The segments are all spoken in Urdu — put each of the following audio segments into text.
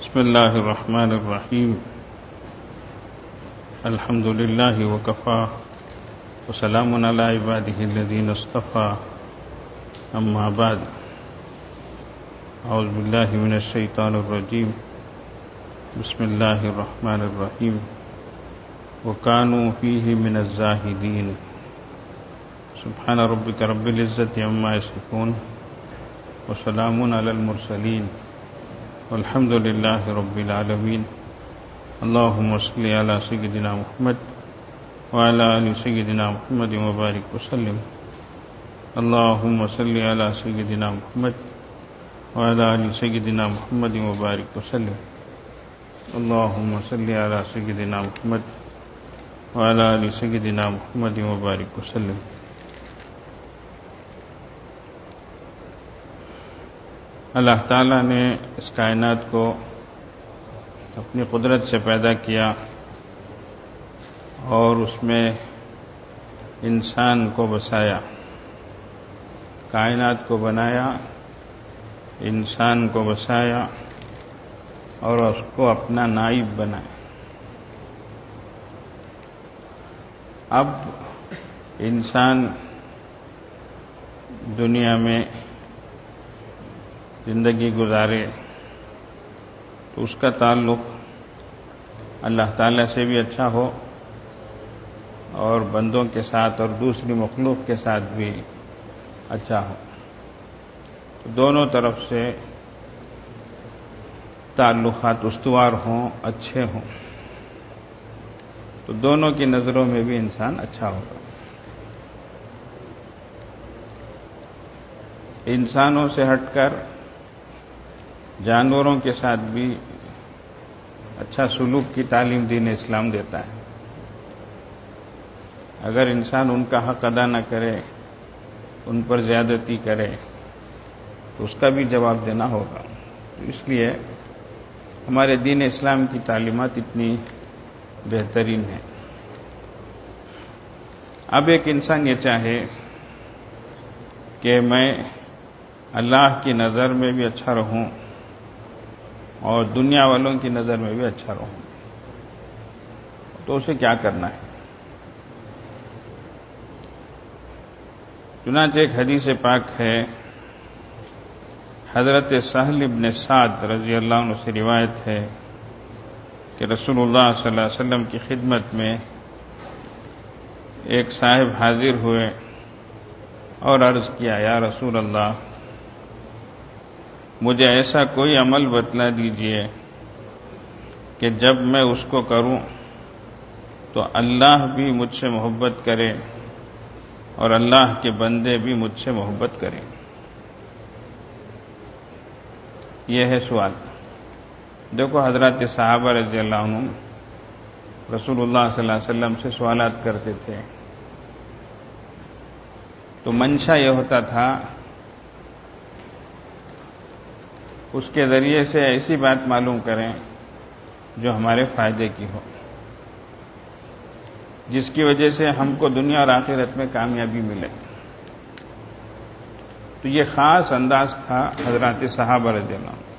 بسم اللہ الرحمن الرحیم الحمد للہ وکفی وسلام علی عبادہ الذین اصطفی اما بعد اعوذ باللہ من الشیطان الرجیم بسم اللہ الرحمن الرحیم وکانوا فیہ من الزاہدین سبحان ربک رب العزۃ عما یصفون وسلام علی المرسلین والحمد للہ رب العالمین اللہم صلی علی سیدنا محمد وعلی آل سیدنا محمد وبارک وسلم اللہم صلی علی سیدنا محمد وعلی آل سیدنا محمد وبارک وسلم اللہم صلی علی سیدنا محمد وعلی آل سیدنا محمد وبارک وسلم. اللہ تعالیٰ نے اس کائنات کو اپنی قدرت سے پیدا کیا اور اس میں انسان کو بسایا، کائنات کو بنایا، انسان کو بسایا اور اس کو اپنا نائب بنایا. اب انسان دنیا میں زندگی گزارے تو اس کا تعلق اللہ تعالیٰ سے بھی اچھا ہو اور بندوں کے ساتھ اور دوسری مخلوق کے ساتھ بھی اچھا ہو، تو دونوں طرف سے تعلقات استوار ہوں، اچھے ہوں، تو دونوں کی نظروں میں بھی انسان اچھا ہوگا. انسانوں سے ہٹ کر جانوروں کے ساتھ بھی اچھا سلوک کی تعلیم دین اسلام دیتا ہے. اگر انسان ان کا حق ادا نہ کرے، ان پر زیادتی کرے تو اس کا بھی جواب دینا ہوگا. تو اس لیے ہمارے دین اسلام کی تعلیمات اتنی بہترین ہیں. اب ایک انسان یہ چاہے کہ میں اللہ کی نظر میں بھی اچھا رہوں اور دنیا والوں کی نظر میں بھی اچھا رہوں، تو اسے کیا کرنا ہے؟ چنانچہ ایک حدیث پاک ہے، حضرت سہل ابن سعد رضی اللہ عنہ سے روایت ہے کہ رسول اللہ صلی اللہ علیہ وسلم کی خدمت میں ایک صاحب حاضر ہوئے اور عرض کیا، یا رسول اللہ، مجھے ایسا کوئی عمل بتلا دیجئے کہ جب میں اس کو کروں تو اللہ بھی مجھ سے محبت کرے اور اللہ کے بندے بھی مجھ سے محبت کریں. یہ ہے سوال. دیکھو حضرات صحابہ رضی اللہ عنہ رسول اللہ صلی اللہ علیہ وسلم سے سوالات کرتے تھے تو منشا یہ ہوتا تھا اس کے ذریعے سے ایسی بات معلوم کریں جو ہمارے فائدے کی ہو، جس کی وجہ سے ہم کو دنیا اور آخرت میں کامیابی ملے. تو یہ خاص انداز تھا حضرات صحابہ رضی اللہ عنہ.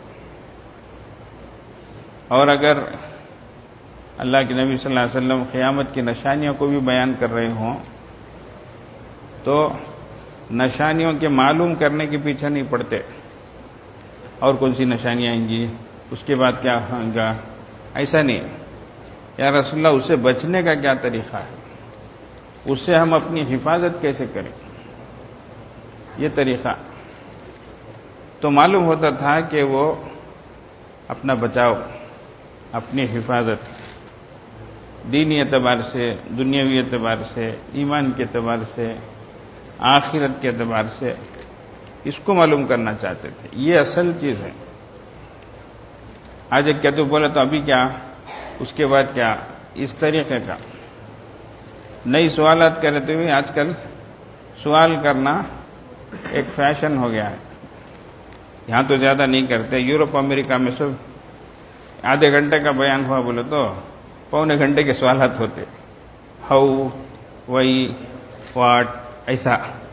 اور اگر اللہ کے نبی صلی اللہ علیہ وسلم قیامت کی نشانیوں کو بھی بیان کر رہے ہوں تو نشانیوں کے معلوم کرنے کے پیچھے نہیں پڑتے، اور کون سی نشانیاں آئیں گی، اس کے بعد کیا ہوگا، ایسا نہیں. یا رسول اللہ، اس سے بچنے کا کیا طریقہ ہے، اس سے ہم اپنی حفاظت کیسے کریں، یہ طریقہ. تو معلوم ہوتا تھا کہ وہ اپنا بچاؤ، اپنی حفاظت دینی اعتبار سے، دنیاوی اعتبار سے، ایمان کے اعتبار سے، آخرت کے اعتبار سے اس کو معلوم کرنا چاہتے تھے. یہ اصل چیز ہے. آج ایک کیا تو بولا تو ابھی کیا، اس کے بعد کیا، اس طریقے کا نئی سوالات کرتے ہوئے آج کل سوال کرنا ایک فیشن ہو گیا ہے. یہاں تو زیادہ نہیں کرتے، یورپ امریکہ میں سب آدھے گھنٹے کا بیان ہوا بولے تو پونے گھنٹے کے سوالات ہوتے، ہاؤ، وائی، واٹ،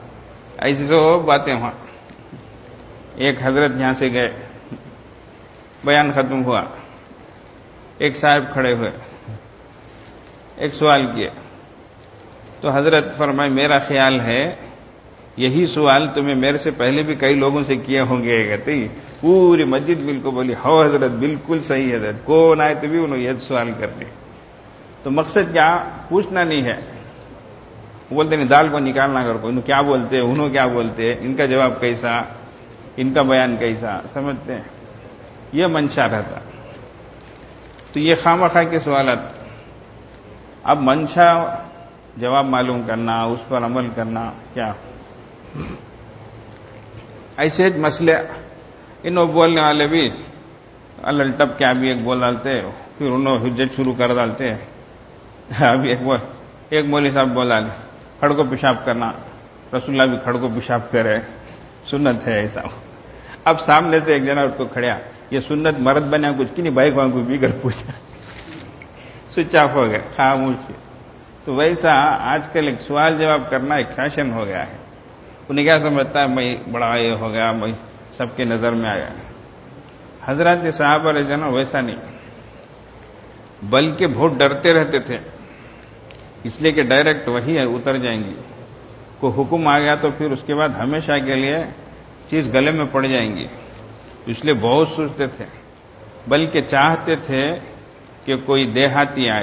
ایسی سب باتیں. وہاں ایک حضرت یہاں سے گئے بیان ختم ہوا، ایک صاحب کھڑے ہوئے، ایک سوال کیے تو حضرت فرمائے میرا خیال ہے یہی سوال تمہیں میرے سے پہلے بھی کئی لوگوں سے کیے ہوں گے. کہتے ہی پوری مسجد بالکل بولی ہو حضرت بالکل صحیح حضرت، کون آئے تو بھی انہوں یہ سوال کرتے. تو مقصد کیا؟ پوچھنا نہیں ہے. بولتے نہیں دال کو نکالنا کر کو، انہوں کیا بولتے، انہوں کیا بولتے، ان کا جواب کیسا، ان کا بیان کیسا، سمجھتے ہیں؟ یہ منشا رہتا. تو یہ خواہ کے سوالات. اب منشا جواب معلوم کرنا، اس پر عمل کرنا، کیا ایسے مسئلے انہوں بولنے والے بھی الل ٹپ کیا بھی ایک بول ڈالتے، پھر انہوں حجت شروع کر ڈالتے. ابھی ایک مولوی صاحب بول ڈالے کھڑ کو پیشاب کرنا، رسول اللہ بھی کھڑ کو پیشاب کرے، سنت ہے ایسا. اب سامنے سے ایک جنا اس کو کھڑیا، یہ سنت مرد بنا کچھ کی نہیں، بھائی کو بھی کر پوچھا، سوئچ آف ہو گئے، خاموش. تو ویسا آج کل ایک سوال جواب کرنا ایک فیشن ہو گیا ہے. انہیں کیا سمجھتا ہے میں بڑا یہ ہو گیا، میں سب کے نظر میں آیا. حضرات صحابہ رضی اللہ عنہ ویسا نہیں، بلکہ بہت ڈرتے رہتے تھے، اس لیے کہ ڈائریکٹ وہی ہے اتر جائیں گی. کوئی حکم آ گیا تو پھر اس کے بعد ہمیشہ کے لیے چیز گلے میں پڑ جائیں گی، اس لیے بہت سوچتے تھے. بلکہ چاہتے تھے کہ کوئی دیہاتی آئے،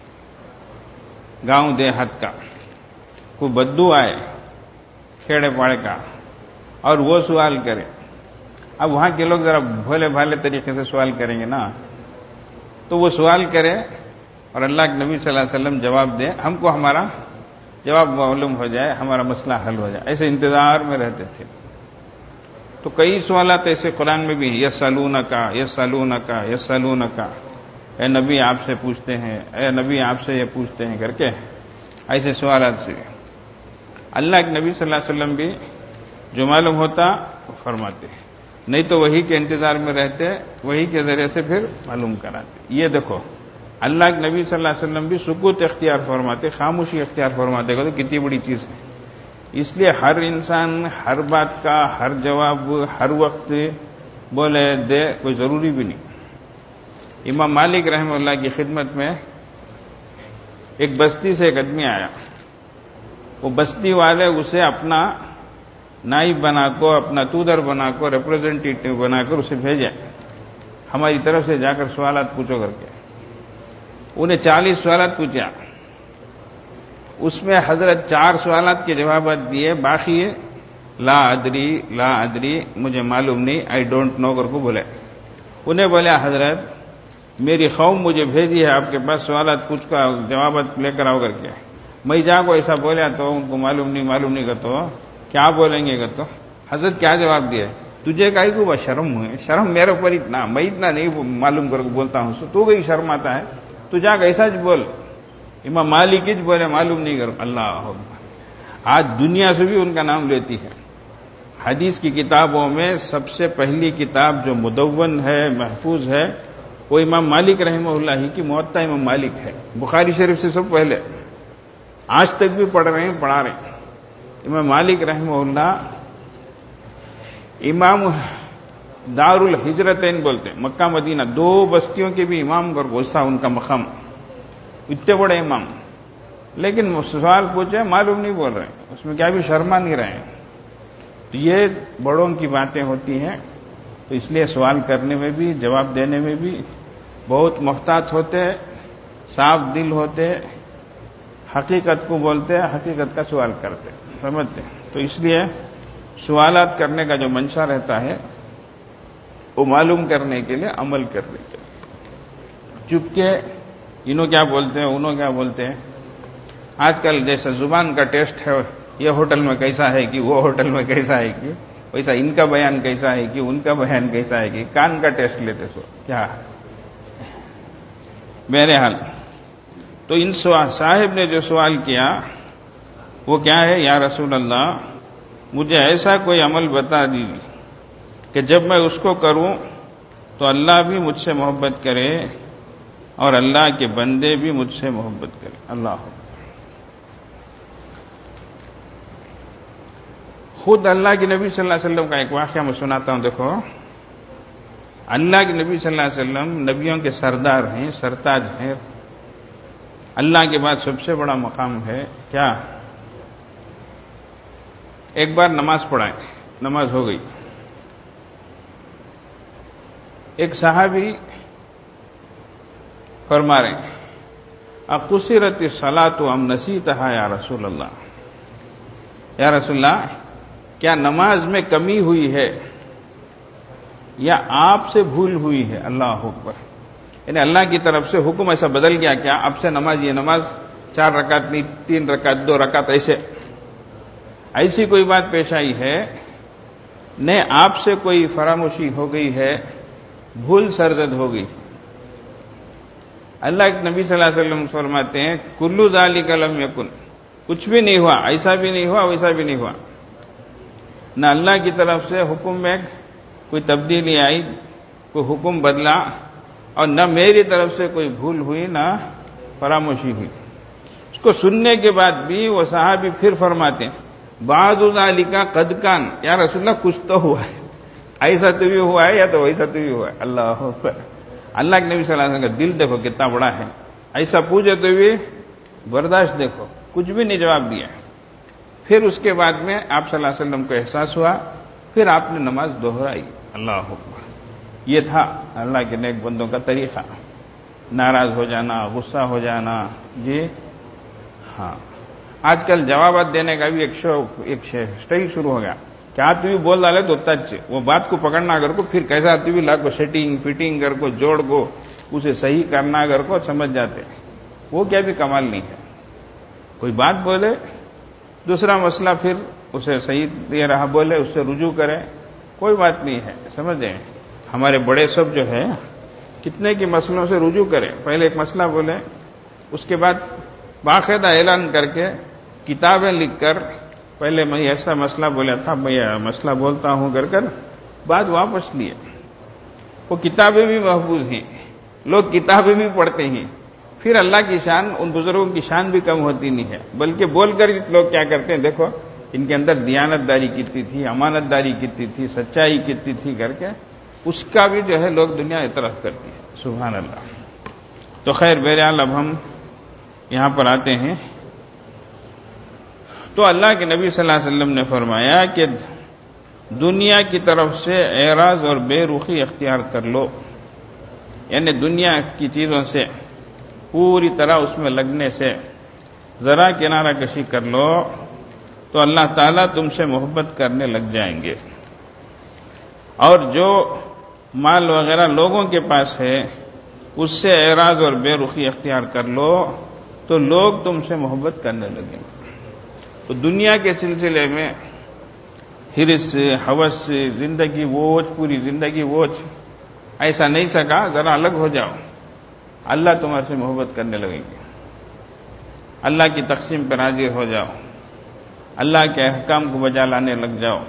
گاؤں دیہات کا کوئی بدو آئے کھیڑے پاڑے کا، اور وہ سوال کرے. اب وہاں کے لوگ ذرا بھولے بھالے طریقے سے سوال کریں گے نا، تو وہ سوال کرے اور اللہ کے نبی صلی اللہ علیہ وسلم جواب دے، ہم کو ہمارا جواب معلوم ہو جائے، ہمارا مسئلہ حل ہو جائے. ایسے انتظار میں رہتے تھے. تو کئی سوالات ایسے قرآن میں بھی یسالونکا یسالونکا یسالونکا، اے نبی آپ سے پوچھتے ہیں، اے نبی آپ سے یہ پوچھتے ہیں کر کے ایسے سوالات سے اللہ کے نبی صلی اللہ علیہ وسلم بھی جو معلوم ہوتا وہ فرماتے ہیں، نہیں تو وہی کے انتظار میں رہتے، وہی کے ذریعے سے پھر معلوم کراتے. یہ دیکھو اللہ کے نبی صلی اللہ علیہ وسلم بھی سکوت اختیار فرماتے، خاموشی اختیار فرماتے، تو کتنی بڑی چیز ہے. اس لیے ہر انسان ہر بات کا ہر جواب ہر وقت بولے دے کوئی ضروری بھی نہیں. امام مالک رحمہ اللہ کی خدمت میں ایک بستی سے ایک آدمی آیا، وہ بستی والے اسے اپنا نائب بنا کو، اپنا تودر بنا کو، ریپرزینٹیٹو بنا کر اسے بھیجے ہماری طرف سے جا کر سوالات پوچھو کر کے. انہیں 40 سوالات پوچھا، اس میں حضرت 4 سوالات کے جوابات دیے، باقی لا ادری مجھے معلوم نہیں، آئی ڈونٹ نو کر کو بولے. انہیں بولا حضرت میری قوم مجھے بھیجی ہے آپ کے پاس سوالات پوچھ کا جوابات لے کر آؤ کر کے. میں جا کو ایسا بولیا تو ان کو معلوم نہیں کہ تو کیا بولیں گے کہ تو حضرت کیا جواب دیا، تجھے کہیں کو شرم ہوئے، شرم میرے اوپر اتنا، میں اتنا نہیں معلوم کر کے بولتا ہوں، تو بھی شرم آتا ہے، تو جا کے ایسا بول. امام مالک ہی بولے معلوم نہیں کرو. اللہ آج دنیا سے بھی ان کا نام لیتی ہے. حدیث کی کتابوں میں سب سے پہلی کتاب جو مدون ہے، محفوظ ہے، وہ امام مالک رحمہ اللہ ہی کی موطا امام مالک ہے. بخاری شریف سے سب پہلے، آج تک بھی پڑھ رہے ہیں، پڑھا رہے ہیں. امام مالک رحمہ اللہ امام دار الحجرتین بولتے ہیں، مکہ مدینہ 2 بستیوں کے بھی امام پر گوشتا ان کا مقام، اتنے بڑے امام. لیکن سوال پوچھے معلوم نہیں بول رہے ہیں، اس میں کیا بھی شرما نہیں رہے ہیں. تو یہ بڑوں کی باتیں ہوتی ہیں. تو اس لیے سوال کرنے میں بھی جواب دینے میں بھی بہت محتاط ہوتے، صاف دل ہوتے، حقیقت کو بولتے، حقیقت کا سوال کرتے، سمجھتے. تو اس لیے سوالات کرنے کا جو منشا رہتا ہے وہ معلوم کرنے کے لیے، عمل کرنے کے لیے. چپ کے انہوں کیا بولتے ہیں، انہوں کیا بولتے ہیں. آج کل جیسا زبان کا ٹیسٹ ہے، یہ ہوٹل میں کیسا ہے کہ وہ ہوٹل میں کیسا ہے کہ، ویسا ان کا بیان کیسا ہے کہ ان کا بیان کیسا ہے کہ کان کا ٹیسٹ لیتے سو کیا. بہرحال تو ان صاحب نے جو سوال کیا وہ کیا ہے، یا رسول اللہ مجھے ایسا کوئی عمل بتا دیجیے کہ جب میں اس کو کروں تو اللہ بھی مجھ سے محبت کرے اور اللہ کے بندے بھی مجھ سے محبت کرے. اللہ خود اللہ کے نبی صلی اللہ علیہ وسلم کا ایک واقعہ میں سناتا ہوں. دیکھو اللہ کے نبی صلی اللہ علیہ وسلم نبیوں کے سردار ہیں، سرتاج ہیں، اللہ کے بعد سب سے بڑا مقام ہے کیا؟ ایک بار نماز پڑھائیں، نماز ہو گئی، ایک صحابی فرما رہے ہیں اقصرت الصلاۃ ام نسیتها یا رسول اللہ، یا رسول اللہ کیا نماز میں کمی ہوئی ہے یا آپ سے بھول ہوئی ہے؟ اللہ اکبر، یعنی اللہ کی طرف سے حکم ایسا بدل گیا کیا؟ اب سے نماز، یہ نماز 4 رکعت نہیں، 3 رکعت، 2 رکعت، ایسی کوئی بات پیش آئی ہے؟ نہ آپ سے کوئی فراموشی ہو گئی ہے، بھول سرزد ہو گئی؟ اللہ کے نبی صلی اللہ علیہ وسلم فرماتے ہیں کلو ذالک لم یکن، کچھ بھی نہیں ہوا، ایسا بھی نہیں ہوا، ویسا بھی نہیں ہوا، نہ اللہ کی طرف سے حکم میں کوئی تبدیلی آئی، کوئی حکم بدلا، اور نہ میری طرف سے کوئی بھول ہوئی، نہ فراموشی ہوئی۔ اس کو سننے کے بعد بھی وہ صحابی پھر فرماتے ہیں بعض ذالک قد کان، یا رسول اللہ کچھ تو ہوا ہے، ایسا تو بھی ہوا ہے یا تو ویسا تو بھی ہوا ہے۔ اللہ اکبر، اللہ کے نبی صلی اللہ علیہ وسلم کا دل دیکھو کتنا بڑا ہے، ایسا پوچھے تو بھی برداشت دیکھو، کچھ بھی نہیں جواب دیا۔ پھر اس کے بعد میں آپ صلی اللہ علیہ وسلم کو احساس ہوا، پھر آپ نے نماز دہرائی۔ اللہ اکبر، یہ تھا اللہ کے نیک بندوں کا طریقہ، ناراض ہو جانا، غصہ ہو جانا، جی ہاں۔ آج کل جوابات دینے کا بھی ایک سٹائل شروع ہو گیا کہ آپ بھی بول ڈالے تو تچ، وہ بات کو پکڑنا اگر کو، پھر کیسا آتی بھی لا کو سیٹنگ فٹنگ کر کو، جوڑ کو، اسے صحیح کرنا اگر کو سمجھ جاتے، وہ کیا بھی کمال نہیں ہے۔ کوئی بات بولے، دوسرا مسئلہ پھر اسے صحیح دے رہا بولے، اس سے رجوع کرے، کوئی بات نہیں ہے، سمجھیں۔ ہمارے بڑے سب جو ہے کتنے کے مسئلوں سے رجوع کریں، پہلے ایک مسئلہ بولے، اس کے بعد باقاعدہ اعلان کر کے کتابیں لکھ کر، پہلے میں ایسا مسئلہ بولا تھا، میں یہ مسئلہ بولتا ہوں کر بات واپس لیے۔ وہ کتابیں بھی محفوظ ہیں، لوگ کتابیں بھی پڑھتے ہیں، پھر اللہ کی شان، ان بزرگوں کی شان بھی کم ہوتی نہیں ہے، بلکہ بول کر لوگ کیا کرتے ہیں، دیکھو ان کے اندر دیانت داری کتنی تھی، امانت داری کتنی تھی، سچائی کتنی تھی کر کے اس کا بھی جو ہے لوگ دنیا اعتراف کرتی ہے۔ سبحان اللہ۔ تو خیر بہرحال اب ہم یہاں پر آتے ہیں، تو اللہ کے نبی صلی اللہ علیہ وسلم نے فرمایا کہ دنیا کی طرف سے اعراض اور بے رخی اختیار کر لو، یعنی دنیا کی چیزوں سے پوری طرح اس میں لگنے سے ذرا کنارہ کشی کر لو تو اللہ تعالیٰ تم سے محبت کرنے لگ جائیں گے، اور جو مال وغیرہ لوگوں کے پاس ہے اس سے اعراض اور بے رخی اختیار کر لو تو لوگ تم سے محبت کرنے لگیں گے۔ تو دنیا کے سلسلے میں حرص، ہوس، زندگی بوجھ، پوری زندگی بوجھ، ایسا نہیں سکا، ذرا الگ ہو جاؤ، اللہ تمہارے سے محبت کرنے لگیں گے، اللہ کی تقسیم پر حاضر ہو جاؤ، اللہ کے احکام کو بجا لانے لگ جاؤ۔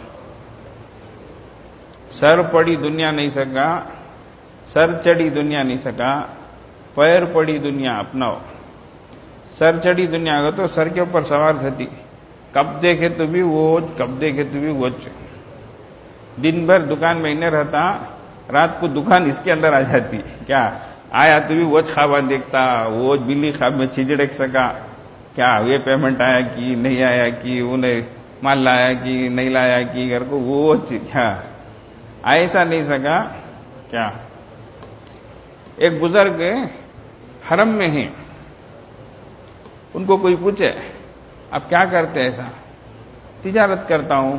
سر پڑی دنیا نہیں سکا، سر چڑھی دنیا نہیں سکا، پیر پڑی دنیا اپناؤ۔ سر چڑھی دنیا اگر تو سر کے اوپر سوار تھتی، کب دیکھے تو بھی ووج، کب دیکھے تو بھی ووج، دن بھر دکان میں نہیں رہتا، رات کو دکان اس کے اندر آ جاتی، کیا آیا تو بھی ووج خوابہ دیکھتا، ووج بلی خواب میں چھجڑک سکا، کیا یہ پیمنٹ آیا کہ نہیں آیا، کہ انہیں مال لایا کہ نہیں لایا، کہ گھر کو ووج، کیا ایسا نہیں سکا۔ کیا ایک بزرگ حرم میں ہیں، ان کو کوئی پوچھے آپ کیا کرتے ایسا؟ تجارت کرتا ہوں۔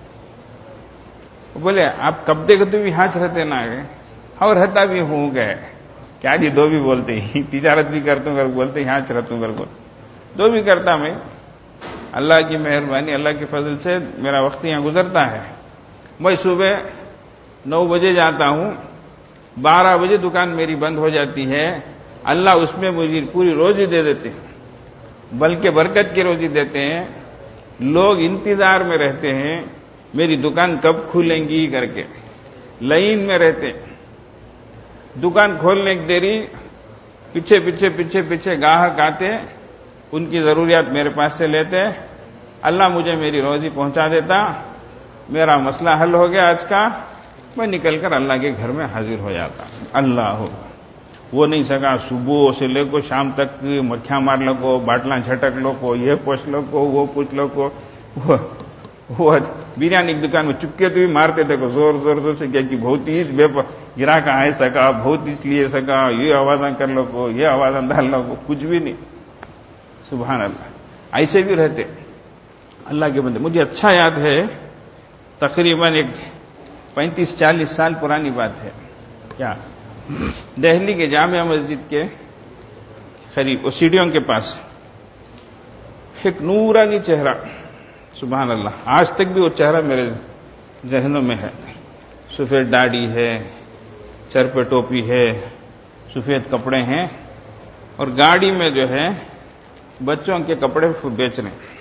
بولے آپ کب دیکھتے بھی ہانچ رہتے نہ گئے، اور رہتا بھی ہوں گئے، کیا جی دو بھی بولتے ہی، تجارت بھی کرتا ہوں کر بولتے ہانچ رہتا ہوں کر بولتے، دو بھی کرتا میں، اللہ کی مہربانی، اللہ کے فضل سے میرا وقت یہاں گزرتا ہے۔ میں صبح 9 بجے جاتا ہوں، 12 بجے دکان میری بند ہو جاتی ہے، اللہ اس میں مجھے پوری روزی دے دیتے ہیں، بلکہ برکت کی روزی دیتے ہیں۔ لوگ انتظار میں رہتے ہیں میری دکان کب کھلیں گی کر کے، لائن میں رہتے، دکان کھولنے کی دیری، پیچھے پیچھے پیچھے پیچھے گاہک آتے، ان کی ضروریات میرے پاس سے لیتے، اللہ مجھے میری روزی پہنچا دیتا، میرا مسئلہ حل ہو گیا آج کا، میں نکل کر اللہ کے گھر میں حاضر ہو جاتا. اللہ ہو وہ نہیں سکا صبح سے لے کو شام تک مکھیاں مار لو کو, باٹلاں چھٹک لو کو, یہ پوچھ لو کو, وہ پوچھ لو کو. وہ بریانی کی دکان میں چپکے تو بھی مارتے تھے کو زور زور سے, کیا کہ بہت ہی گراہک آئے سکا, بہت اس لیے سکا, یہ آوازاں کر لو کو, یہ آوازاں ڈال لو کو, کچھ بھی نہیں. سبحان اللہ. ایسے بھی رہتے اللہ کے بندے. مجھے اچھا یاد ہے, تقریباً ایک 35-40 سال پرانی بات ہے کیا, دہلی کے جامعہ مسجد کے قریب سیڑھیوں کے پاس ایک نورانی چہرہ, سبحان اللہ, آج تک بھی وہ چہرہ میرے ذہنوں میں ہے. سفید داڑھی ہے, سر پہ ٹوپی ہے, سفید کپڑے ہیں, اور گاڑی میں جو ہے بچوں کے کپڑے بیچ رہے ہیں.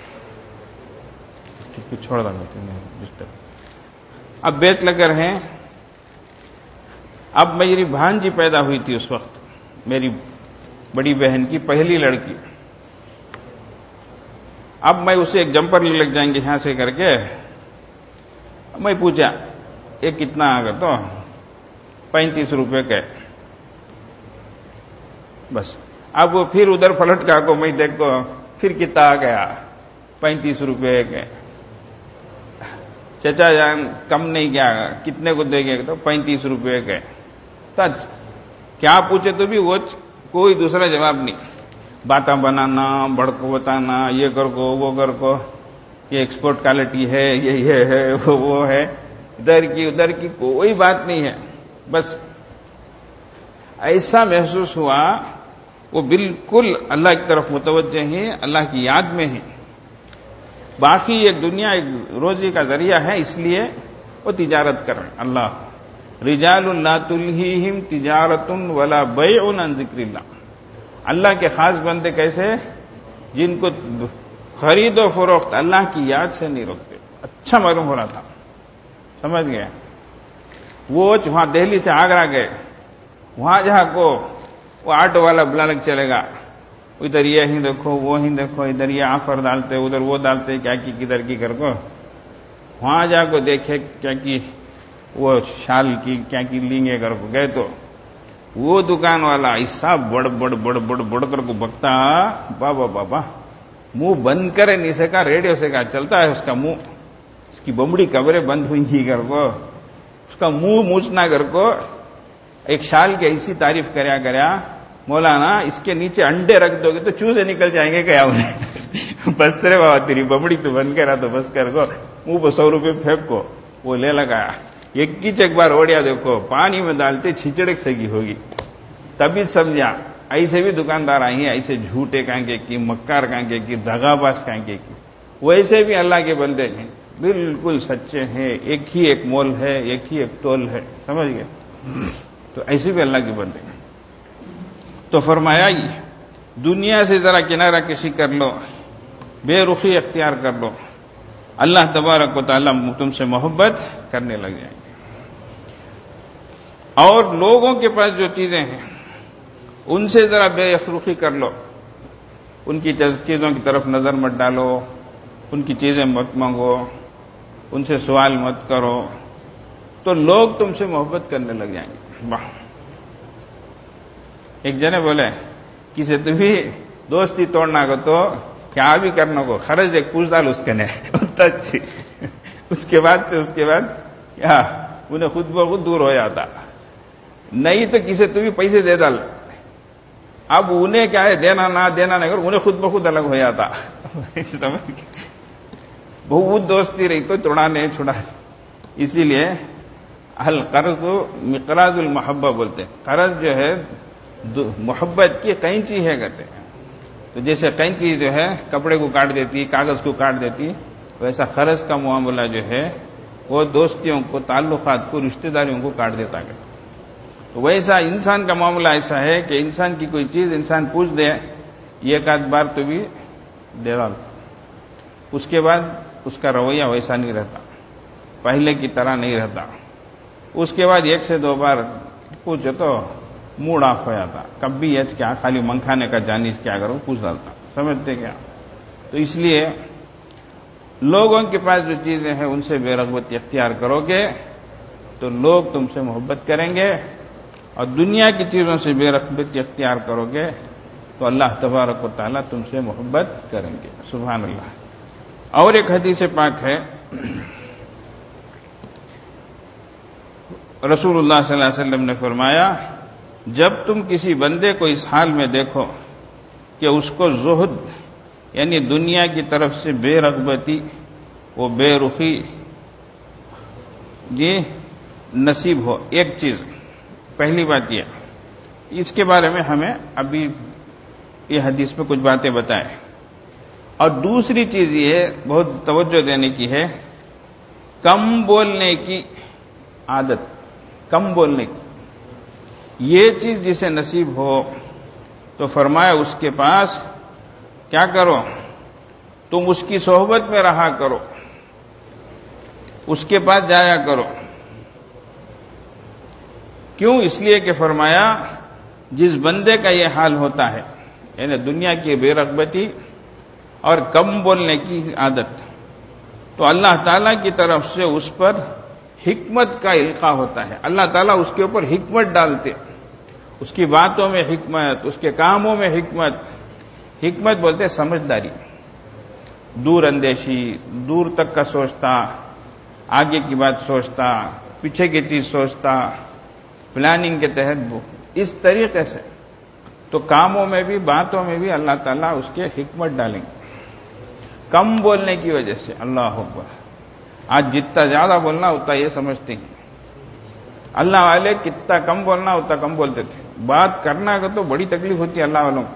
چھوڑ دیں, اب بیچ لگے ہیں. اب میری بھانجی پیدا ہوئی تھی اس وقت, میری بڑی بہن کی پہلی لڑکی. اب میں اسے ایک جمپر لگ جائیں گے یہاں سے کر کے. میں پوچھا یہ کتنا آ گیا, تو 35 روپے کا. بس اب وہ پھر ادھر پلٹ کا کو میں دیکھو پھر کتنا آ گیا, 35 روپے کے. چچا جان کم نہیں کیا, کتنے کو دے گے, تو 35 روپے کے. کیا پوچھے تو بھی وہ کوئی دوسرا جواب نہیں. باتیں بنانا, بڑکو بتانا, یہ کر کو وہ کر کو, یہ ایکسپورٹ کوالٹی ہے, یہ ہے وہ ہے, ادھر کی کوئی بات نہیں ہے. بس ایسا محسوس ہوا وہ بالکل اللہ کی طرف متوجہ ہیں, اللہ کی یاد میں ہیں. باقی ایک دنیا ایک روزی کا ذریعہ ہے, اس لیے وہ تجارت کر رہے ہیں. اللہ رجال لا تلہیہم تجارت ولا بیع عن ذکر اللہ. اللہ کے خاص بندے کیسے, جن کو خرید و فروخت اللہ کی یاد سے نہیں روکتے. اچھا معلوم ہو رہا تھا, سمجھ گئے. وہ وہاں دہلی سے آگرہ گئے, وہاں جہاں کو وہ آٹو والا بلا لگ چلے گا, ادھر یہ ہی دیکھو وہ ہی دیکھو, ادھر یہ آفر ڈالتے ادھر وہ ڈالتے, کیا کی کدھر کی کر کو. وہاں جا کو دیکھے کیا کی وہ شال کی کیا کی لیں گے کر کو گئے, تو وہ دکان والا ایسا بڑ کر کو بکتا, بابا بابا منہ بند کرے نہیں سکا, ریڈیو سے کہا چلتا ہے اس کا منہ, اس کی بمڑی قبریں بند ہوئی گی کر کو, اس کا منہ موچنا کر کو. ایک شال کی ایسی تعریف کریا, مولانا اس کے نیچے انڈے رکھ دو گے تو چوزے نکل جائیں گے کیا انہیں. بس رے بابا تیری بمڑی تو بند کرا تو بس کر کو, منہ پہ 100 روپے پھینک کو. وہ لے لگایا, ایک بار اوڑیا دیکھو, پانی میں ڈالتے چھچڑک سگی ہوگی. تبھی سمجھا ایسے بھی دکاندار آئی ہیں, ایسے جھوٹے کانکے کی, مکار کانکے کی, دغا باز کانکے کی. ویسے بھی اللہ کے بندے ہیں, بالکل سچے ہیں, ایک ہی ایک مول ہے, ایک ہی ایک تول ہے, سمجھ گئے. تو ایسے بھی اللہ کے بندے ہیں. تو فرمایا دنیا سے ذرا کنارہ کشی کر لو, بے رخی اختیار کر لو, اللہ تبارک و تعالیٰ تم سے محبت کرنے لگ جائیں گے. اور لوگوں کے پاس جو چیزیں ہیں ان سے ذرا بے رخی کر لو, ان کی چیزوں کی طرف نظر مت ڈالو, ان کی چیزیں مت مانگو, ان سے سوال مت کرو, تو لوگ تم سے محبت کرنے لگ جائیں گے. واہ. ایک جنے بولے کسی تمہیں دوستی توڑنا کو تو کیا بھی کرنا کو, خرچ ایک پوچھ ڈال اس کے نے اچھی. اس کے بعد کیا انہیں خود بخود دور ہو جاتا. نہیں تو کسی تمہیں پیسے دے ڈال, اب انہیں کیا ہے دینا نہ کر, انہیں خود بخود الگ ہو جاتا. بہت دوستی رہی تو توڑانے چھڑا. اسی لیے القرض مقراض المحبہ بولتے ہیں. قرض جو ہے محبت کی قینچی ہے کہتے ہیں. تو جیسے قینچی جو ہے کپڑے کو کاٹ دیتی, کاغذ کو کاٹ دیتی, ویسا قرض کا معاملہ جو ہے وہ دوستیوں کو, تعلقات کو, رشتہ داریوں کو کاٹ دیتا ہے. تو ویسا انسان کا معاملہ ایسا ہے کہ انسان کی کوئی چیز انسان پوچھ دے, ایک آدھ بار تو بھی دے ڈال, اس کے بعد اس کا رویہ ویسا نہیں رہتا, پہلے کی طرح نہیں رہتا. اس کے بعد 1 سے 2 بار پوچھو تو موڈ آف ہو جاتا. کبھی یہ کیا خالی منکھانے کا جانیز کیا کرو پوچھ ڈالتا, سمجھتے کیا. تو اس لیے لوگوں کے پاس جو چیزیں ہیں ان سے بے رغبتی اختیار کرو گے تو لوگ تم سے محبت کریں گے، اور دنیا کی چیزوں سے بے رغبتی اختیار کرو گے تو اللہ تبارک و تعالیٰ تم سے محبت کریں گے۔ سبحان اللہ۔ اور ایک حدیث پاک ہے، رسول اللہ صلی اللہ علیہ وسلم نے فرمایا، جب تم کسی بندے کو اس حال میں دیکھو کہ اس کو زہد یعنی دنیا کی طرف سے بے رغبتی، وہ بے رخی یہ نصیب ہو، ایک چیز پہلی بات یہ، اس کے بارے میں ہمیں ابھی یہ حدیث میں کچھ باتیں بتائیں، اور دوسری چیز یہ بہت توجہ دینے کی ہے، کم بولنے کی عادت، کم بولنے کی یہ چیز جسے نصیب ہو تو فرمایا اس کے پاس کیا کرو، تم اس کی صحبت میں رہا کرو، اس کے پاس جایا کرو۔ کیوں؟ اس لیے کہ فرمایا جس بندے کا یہ حال ہوتا ہے، یعنی دنیا کی بے رغبتی اور کم بولنے کی عادت، تو اللہ تعالیٰ کی طرف سے اس پر حکمت کا القاء ہوتا ہے، اللہ تعالیٰ اس کے اوپر حکمت ڈالتے، اس کی باتوں میں حکمت، اس کے کاموں میں حکمت، حکمت بولتے سمجھداری، دور اندیشی، دور تک کا سوچتا، آگے کی بات سوچتا، پیچھے کی چیز سوچتا، پلاننگ کے تحت اس طریقے سے، تو کاموں میں بھی باتوں میں بھی اللہ تعالیٰ اس کے حکمت ڈالیں گے۔ کم بولنے کی وجہ سے، اللہ اکبر، آج جتنا زیادہ بولنا اتنا یہ سمجھتے ہیں، اللہ والے کتنا کم بولنا اتنا کم بولتے تھے، بات کرنا کا تو بڑی تکلیف ہوتی ہے اللہ والوں کو،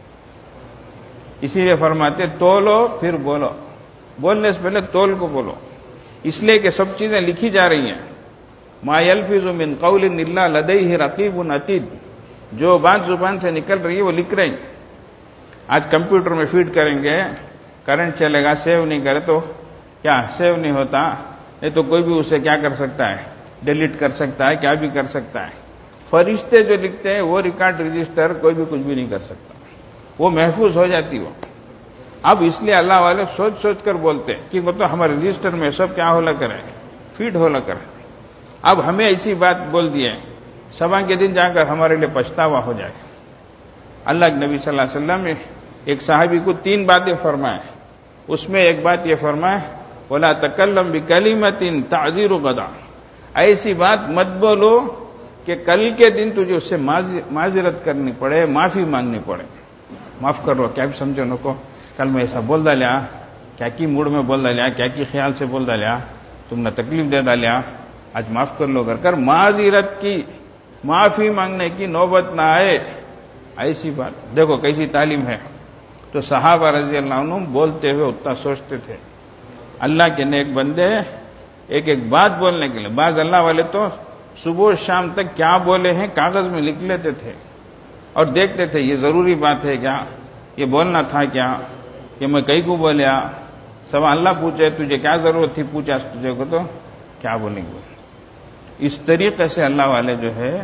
اسی لیے فرماتے تولو پھر بولو، بولنے سے پہلے تول کو بولو، اس لیے کہ سب چیزیں لکھی جا رہی ہیں، ما یلفظ من قول الا لدیہ رقیب عتید، جو بات زبان سے نکل رہی ہے وہ لکھ رہے ہیں۔ آج کمپیوٹر میں فیڈ کریں گے، کرنٹ چلے گا، سیو نہیں کرے تو کیا سیو نہیں ہوتا، نہیں تو کوئی بھی اسے کیا کر سکتا ہے، ڈیلیٹ کر سکتا ہے، کیا بھی کر سکتا ہے۔ فرشتے جو لکھتے ہیں وہ ریکارڈ رجسٹر کوئی بھی کچھ بھی نہیں کر سکتا، وہ محفوظ ہو جاتی وہ۔ اب اس لیے اللہ والے سوچ سوچ کر بولتے کہ وہ تو ہمارے رجسٹر میں سب کیا ہولا کرے، فیڈ ہولا کرے۔ اب ہمیں ایسی بات بول دی ہے، صبح کے دن جا کر ہمارے لیے پچھتاوا ہو جائے۔ اللہ کے نبی صلی اللہ علیہ وسلم نے ایک صحابی کو 3 باتیں فرمائے، اس میں ایک بات یہ فرمائے، وَلَا تَكَلَّمْ بِكَلِمَةٍ تَعْذِرُ غَدًا، ایسی بات مت بولو کہ کل کے دن تجھے اس سے معذرت کرنی پڑے، معافی مانگنی پڑے، معاف کر لو، کیا بھی سمجھو نہ کو، کل میں ایسا بول ڈالیا، کیا کی موڈ میں بول ڈالیا، کیا کی خیال سے بول ڈالیا، تم نے تکلیف دے ڈالیا، آج معاف کر لو کر معذرت کی، معافی مانگنے کی نوبت نہ آئے، ایسی بات دیکھو کیسی تعلیم ہے۔ تو صحابہ رضی اللہ عنہم بولتے ہوئے اتنا سوچتے تھے، اللہ کے نیک بندے ایک ایک بات بولنے کے لیے، بعض اللہ والے تو صبح و شام تک کیا بولے ہیں کاغذ میں لکھ لیتے تھے اور دیکھتے تھے یہ ضروری بات ہے کیا، یہ بولنا تھا کیا، کہ میں کئی کو بولیا، سب اللہ پوچھے تجھے کیا ضرورت تھی، پوچھا تجھے کو تو کیا بولیں گے۔ اس طریقے سے اللہ والے جو ہے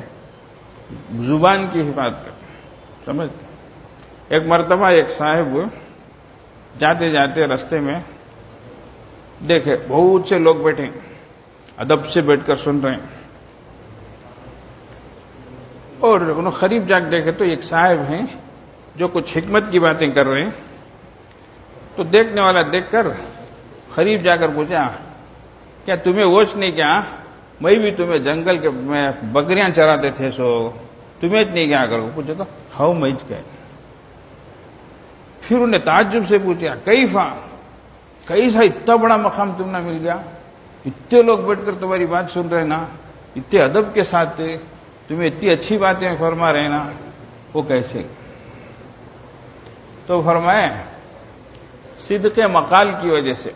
زبان کی حفاظت کرتے، سمجھ۔ ایک مرتبہ ایک صاحب جاتے جاتے رستے میں دیکھے بہت سے لوگ بیٹھے ادب سے بیٹھ کر سن رہے ہیں، اور انہوں قریب جا کے دیکھے تو ایک صاحب ہیں جو کچھ حکمت کی باتیں کر رہے ہیں، تو دیکھنے والا دیکھ کر قریب جا کر پوچھا، کیا تمہیں ہوش نہیں کیا، میں بھی تمہیں جنگل کے میں بکریاں چراتے تھے، سو تمہیں نہیں کیا کرو، پوچھا تو ہاؤ مچ گئے۔ پھر انہیں تعجب سے پوچھا، کیسا اتنا بڑا مقام تم نہ مل گیا، اتنے لوگ بیٹھ کر تمہاری بات سن رہے نا، اتنے ادب کے ساتھ تھے، تمہیں اتنی اچھی باتیں فرما رہے نا، وہ کیسے؟ تو فرمائے صدق مقال کی وجہ سے،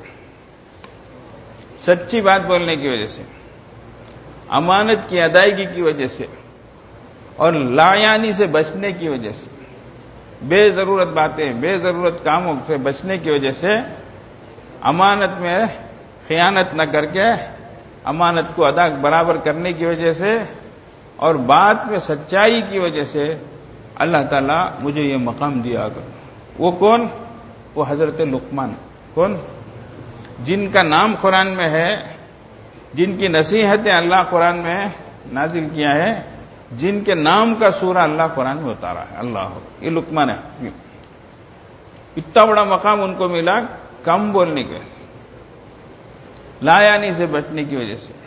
سچی بات بولنے کی وجہ سے، امانت کی ادائیگی کی وجہ سے، اور لایانی سے بچنے کی وجہ سے، بے ضرورت باتیں، بے ضرورت کاموں سے بچنے کی وجہ سے، امانت میں خیانت نہ کر کے امانت کو ادا برابر کرنے کی وجہ سے، اور بات میں سچائی کی وجہ سے اللہ تعالیٰ مجھے یہ مقام دیا کر۔ وہ کون؟ وہ حضرت لقمان، کون؟ جن کا نام قرآن میں ہے جن کی نصیحتیں اللہ قرآن میں نازل کیا ہے، جن کے نام کا سورہ اللہ قرآن میں اتارا ہے. اللہ یہ لقمان ہے. اتنا بڑا مقام ان کو ملا کم بولنے کے، لا یعنی سے بچنے کی وجہ سے.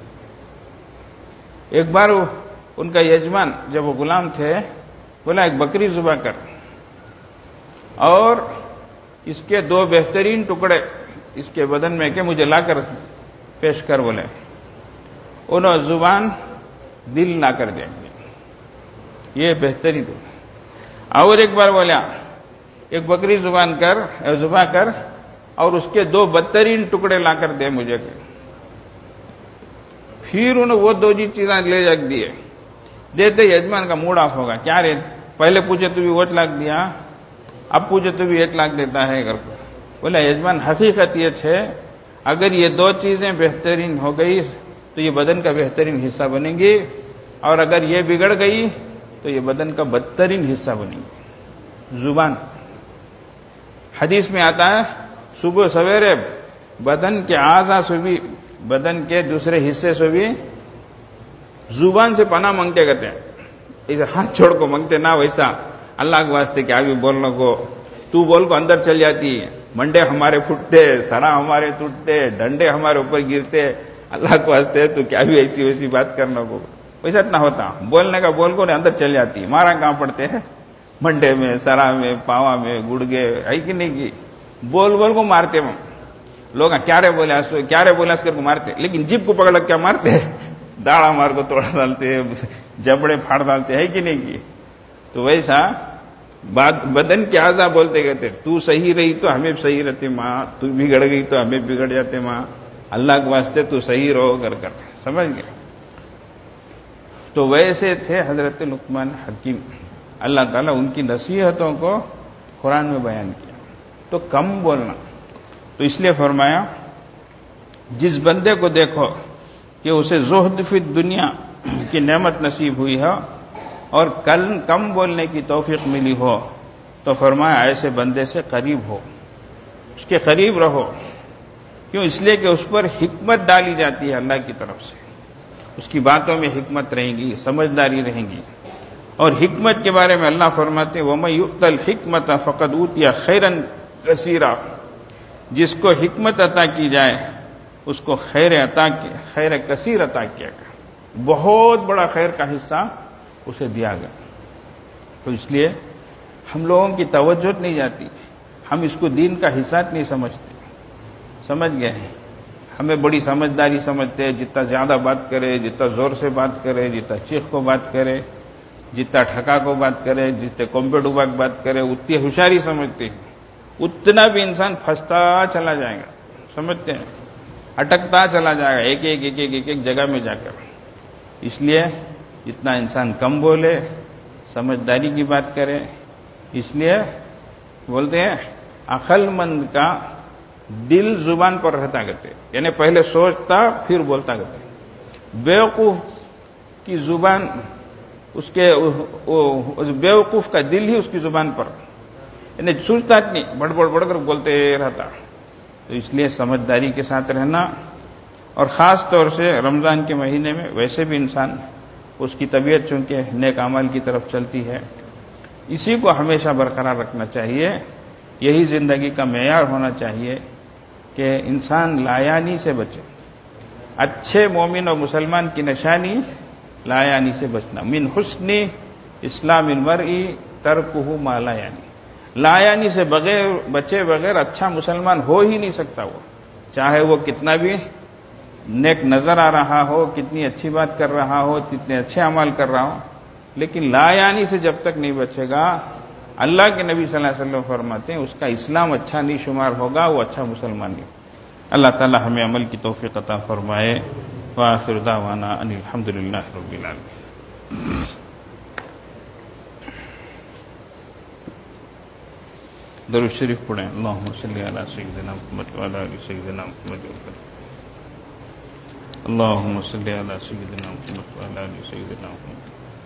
ایک بار ان کا یجمان جب وہ غلام تھے بولا ایک بکری ذبح کر اور اس کے 2 بہترین ٹکڑے اس کے بدن میں کہ مجھے لا کر پیش کر. بولے انہوں زبان دل لا کر دیں گے، یہ بہترین. اور ایک بار بولا ایک بکری ذبح کر اور اس کے 2 بدترین ٹکڑے لا کر دے مجھے. پھر انہوں وہ 2 چیزیں لے جا دیے. دیتے یجمان کا موڈ آف ہوگا. کیا رے پہلے پوچھے تو بھی 1 لاکھ دیا، اب پوچھے تو بھی 1 لاکھ دیتا ہے گھر کو. بولا یجمان حقیقت یہ ہے اگر یہ 2 چیزیں بہترین ہو گئی تو یہ بدن کا بہترین حصہ بنیں گی، اور اگر یہ بگڑ گئی تو یہ بدن کا بدترین حصہ بنیں گی. زبان حدیث میں آتا ہے صبح سویرے بدن کے اعضاء سے بھی، بدن کے دوسرے حصے سے بھی زبان سے پناہ مانگتے کرتے ہیں. اسے ہاتھ چھوڑ کو مانگتے نہ، ویسا اللہ کے واسطے کیا بھی بولنے کو، تو بول کو اندر چل جاتی، منڈے ہمارے پھٹتے، سرا ہمارے ٹوٹتے، ڈنڈے ہمارے اوپر گرتے، اللہ کے واسطے تو کیا بھی ایسی ویسی بات کرنے کو، ویسا اتنا ہوتا. بولنے کا بول کو اندر چل جاتی. مارا کہاں پڑتے ہیں؟ منڈے میں، سرا میں، پاوا میں، گڑگے ہے کہ نہیں کی بول کو مارتے. لوگ کیا رے بولے اس کر کو مارتے، لیکن جیب کو پکڑ کیا مارتے، داڑا مار کو توڑا ڈالتے، جبڑے پھاڑ ڈالتے، ہے کہ نہیں کی. تو ویسا بدن کے اعضاء بولتے کہتے تو صحیح رہی تو ہمیں صحیح رہتے ماں، تو بگڑ گئی تو ہمیں بگڑ جاتے ماں، اللہ کے واسطے تو صحیح رہو کر. سمجھ گئے؟ تو ویسے تھے حضرت لقمان حکیم. اللہ تعالیٰ ان کی نصیحتوں کو قرآن میں بیان کیا. تو کم بولنا، تو اس لیے فرمایا جس بندے کو دیکھو کہ اسے زہد فی دنیا کی نعمت نصیب ہوئی ہے اور کم بولنے کی توفیق ملی ہو تو فرمایا ایسے بندے سے قریب ہو، اس کے قریب رہو. کیوں؟ اس لیے کہ اس پر حکمت ڈالی جاتی ہے اللہ کی طرف سے، اس کی باتوں میں حکمت رہے گی، سمجھداری رہے گی. اور حکمت کے بارے میں اللہ فرماتے ہیں وَمَن يُؤْتَ الْحِكْمَةَ فَقَدْ أُوتِيَ خَيْرًا كَثِيرًا. جس کو حکمت عطا کی جائے اس کو خیر کثیر عطا کیا گیا، بہت بڑا خیر کا حصہ اسے دیا گیا. تو اس لیے ہم لوگوں کی توجہ نہیں جاتی، ہم اس کو دین کا حصہ نہیں سمجھتے. سمجھ گئے ہیں؟ ہمیں بڑی سمجھداری سمجھتے ہیں، جتنا زیادہ بات کرے، جتنا زور سے بات کرے، جتنا چیخ کو بات کرے، جتنا ٹھکا کو بات کرے، جتنے کمپیوٹر کی بات کرے اتنی ہوشیاری سمجھتے ہیں. اتنا بھی انسان پھنستا چلا جائے گا. سمجھتے ہیں؟ اٹکتا چلا جائے گا ایک جگہ میں جا کر. اس لیے جتنا انسان کم بولے، سمجھداری کی بات کرے. اس لیے بولتے ہیں عقل مند کا دل زبان پر رہتا کرتے، یعنی پہلے سوچتا پھر بولتا کرتے. بیوقوف کی زبان اس بیوقوف کا دل ہی اس کی زبان پر، یعنی سوچتا نہیں، بڑھ کر بولتے رہتا. تو اس لیے سمجھداری کے ساتھ رہنا، اور خاص طور سے رمضان کے مہینے میں ویسے بھی انسان اس کی طبیعت چونکہ نیک اعمال کی طرف چلتی ہے، اسی کو ہمیشہ برقرار رکھنا چاہیے. یہی زندگی کا معیار ہونا چاہیے کہ انسان لایانی سے بچے. اچھے مومن اور مسلمان کی نشانی لایانی سے بچنا. من حسن اسلام المرء ترکہ ما لا یعنی. لایانی سے بچے بغیر اچھا مسلمان ہو ہی نہیں سکتا. وہ چاہے وہ کتنا بھی نیک نظر آ رہا ہو، کتنی اچھی بات کر رہا ہو، کتنے اچھے اعمال کر رہا ہو، لیکن لایانی سے جب تک نہیں بچے گا، اللہ کے نبی صلی اللہ علیہ وسلم فرماتے ہیں اس کا اسلام اچھا نہیں شمار ہوگا، وہ اچھا مسلمان نہیں. اللہ تعالی ہمیں عمل کی توفیق عطا فرمائے. وآخر دعوانا ان الحمدللہ رب العالمین. درود شریف پڑھیں. اللہم صلی علی سیدنا محمد وعلی آل سیدنا محمد وسلم. اللہم صلی علی سیدنا محمد وعلی آل سیدنا محمد.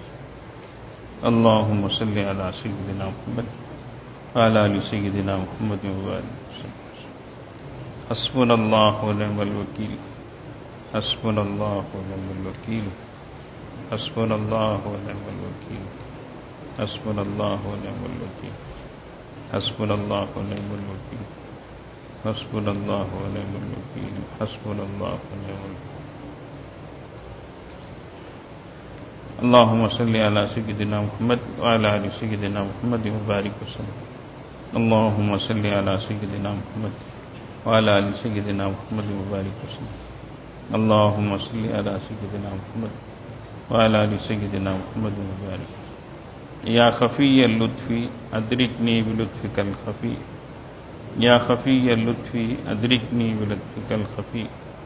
اللہم صلی علی سیدنا محمد وعلی آل سیدنا محمد وسلم. حسبنا اللہ ونعم الوکیل. حسبنا الله ونعم الوكيل حسبنا الله ونعم الوكيل حسبنا الله ونعم الوكيل حسبنا الله ونعم الوكيل حسبنا الله ونعم الوكيل حسبنا الله ونعم الوكيل اللهم صل على سيدنا محمد وعلى آل سيدنا محمد وبارك وسلم اللهم صل على سيدنا محمد وعلى آل سيدنا محمد وبارك وسلم اللهم صل على سيدنا محمد وعلى آل سيدنا محمد وبارك يا خفي اللطف أدركني بلطفك الخفي يا خفي اللطف أدركني بلطفك الخفي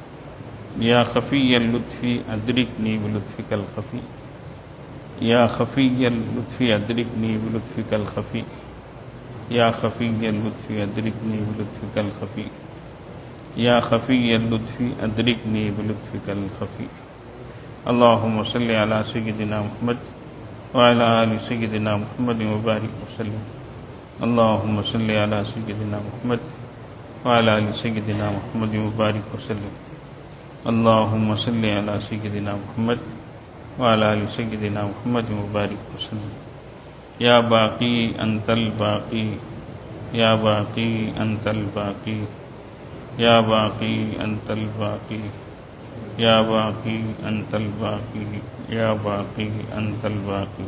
يا خفي اللطف أدركني بلطفك الخفي يا خفي اللطف أدركني بلطفك الخفي يا خفي اللطف أدركني بلطفك الخفي يا خفي اللطف أدركني بلطفك الخفي اللهم صل على سيدنا محمد وعلى آل سيدنا محمد وبارك وسلم اللهم صل على سيدنا محمد وعلى آل سيدنا محمد وبارك وسلم اللهم صل على سيدنا محمد وعلى آل سيدنا محمد وبارك وسلم يا باقي أنت الباقي يا باقي أنت الباقي يا باقي أنت الباقي يا باقي أنت الباقي يا باقي أنت الباقي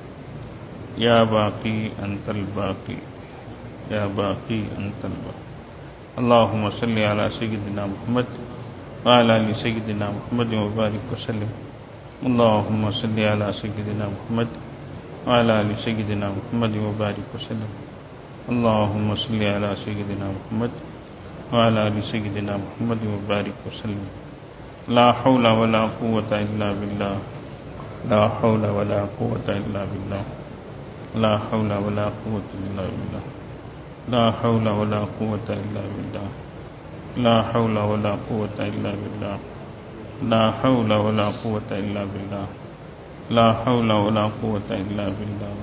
يا باقي أنت الباقي يا باقي أنت الباقي اللهم صل على سيدنا محمد وعلى آل سيدنا محمد وبارك وسلم اللهم صل على سيدنا محمد وعلى آل سيدنا محمد وبارك وسلم اللهم صل على سيدنا محمد وعلى آل سيدنا محمد وبارك وسلم لا حول ولا قوة إلا بالله لا حول ولا قوة إلا بالله لا حول ولا قوة إلا بالله لا حول ولا قوة إلا بالله لا حول ولا قوة إلا بالله لا حول ولا قوة إلا بالله لا حول ولا قوة إلا بالله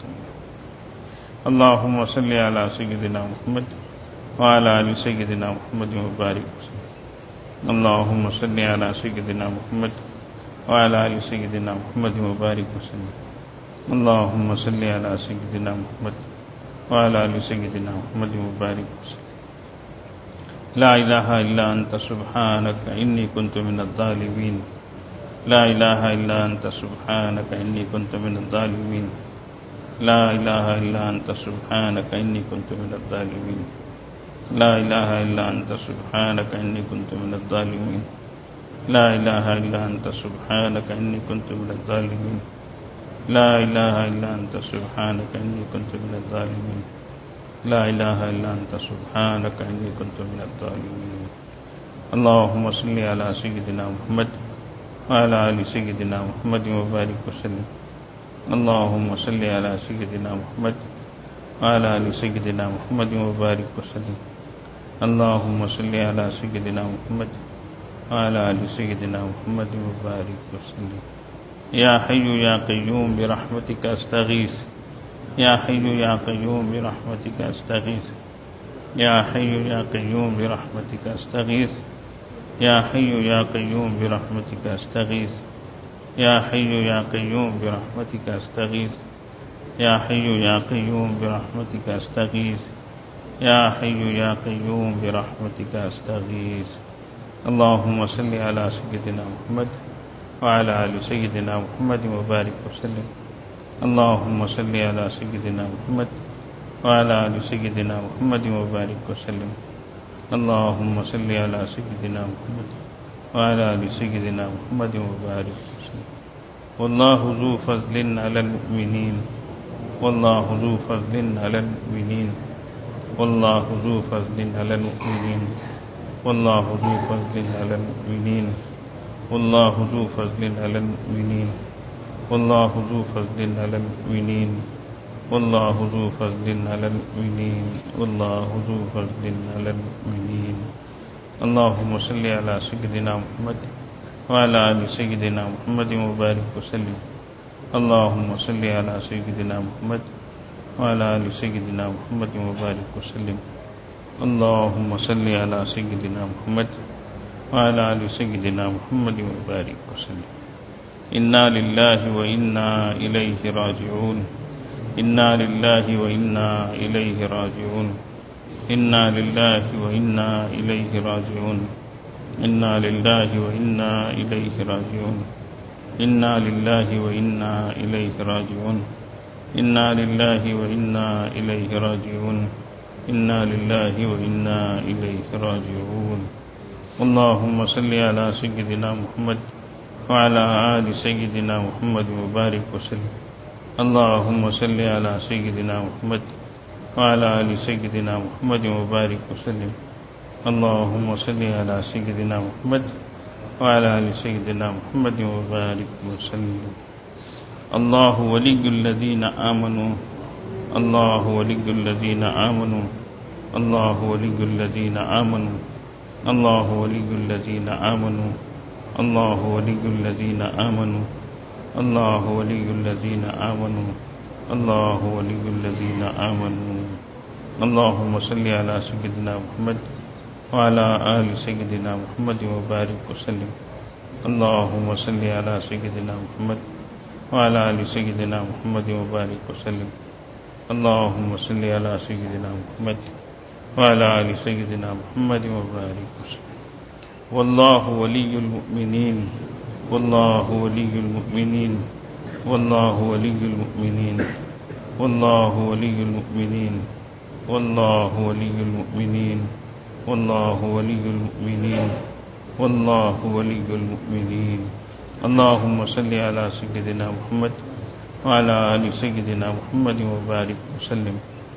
اللهم صل على سيدنا محمد وعلى آل سيدنا محمد وبارك وسلم اللهم صل على سيدنا محمد وعلى آل سيدنا محمد وبارك وسلم اللهم صل على سيدنا محمد وعلى آل سيدنا محمد وبارك وسلم لا إله إلا أنت سبحانك إني كنت من الظالمين لا إله إلا أنت سبحانك إني كنت من الظالمين لا إله إلا أنت سبحانك إني كنت من الظالمين لا إله إلا أنت سبحانك إني كنت من الظالمين لا إله إلا أنت سبحانك إني كنت من الظالمين لا إله إلا أنت سبحانك إني كنت من الظالمين لا إله إلا أنت سبحانك إني كنت من الظالمين اللهم صل على سيدنا محمد وعلى آل سيدنا محمد وبارك وسلم اللهم صل على سيدنا محمد وعلى آل سيدنا محمد وبارك وسلم اللهم صل على سيدنا محمد وعلى آل سيدنا محمد وبارك وسلم يا حي يا قيوم برحمتك أستغيث يا حي يا قيوم برحمتك أستغيث يا حي يا قيوم برحمتك أستغيث يا حي يا قيوم برحمتك أستغيث يا حي يا قيوم برحمتك أستغيث يا حي يا قيوم برحمتك أستغيث يا حي يا قيوم برحمتك أستغيث اللهم صل على سيدنا محمد وعلى آل سيدنا محمد وبارك وسلم اللهم صل على سيدنا محمد وعلى آل سيدنا محمد وبارك وسلم اللهم صل على سيدنا محمد وعلى آل سيدنا محمد وبارك وسلم والله ذو فضل على المؤمنين والله ذو فضل على المؤمنين والله ذو فضل على المؤمنين والله ذو فضل على المؤمنين والله ذو فضل على المؤمنين والله ذو فضل على المؤمنين والله ذو فضل على المؤمنين والله ذو فضل على المؤمنين اللهم صل على سيدنا محمد وعلى آل سيدنا محمد وبارك وسلم اللهم صل على سيدنا محمد وعلى آل سيدنا محمد وبارك وسلم اللهم صل على سيدنا محمد وعلى آل سيدنا محمد وبارك وسلم. إنا لله وإنا إليه راجعون. إنا لله وإنا إليه راجعون. إنا لله وإنا إليه راجعون. إنا لله وإنا إليه راجعون. إنا لله وإنا إليه راجعون. إنا لله وإنا إليه راجعون. إنا لله وإنا إليه راجعون. اللهم صل على سيدنا محمد وعلى آل سيدنا محمد وبارك وسلم. اللهم صل على سيدنا محمد وعلى آل سيدنا محمد وبارك وسلم. اللهم صل على سيدنا محمد وعلى آل سيدنا محمد وبارك وسلم. الله ولي الذين آمنوا. الله ولي الذين آمنوا. الله ولي الذين آمنوا. الله ولي الذين آمنوا. الله ولي الذين آمنوا. الله ولي الذين آمنوا. الله ولي الذين آمنوا. اللهم صل على سيدنا محمد وعلى آل سيدنا محمد وبارك وسلم. اللهم صل على سيدنا محمد وعلى آل سيدنا محمد وبارك وسلم. اللهم صل على سيدنا محمد وعلى آل سيدنا محمد وبارك وسلم. والله ولي المؤمنين. والله ولي المؤمنين. والله ولي المؤمنين. والله ولي المؤمنين. والله ولي المؤمنين. والله ولي المؤمنين. والله ولي المؤمنين. اللهم صل على سيدنا محمد وعلى آل سيدنا محمد وبارك وسلم.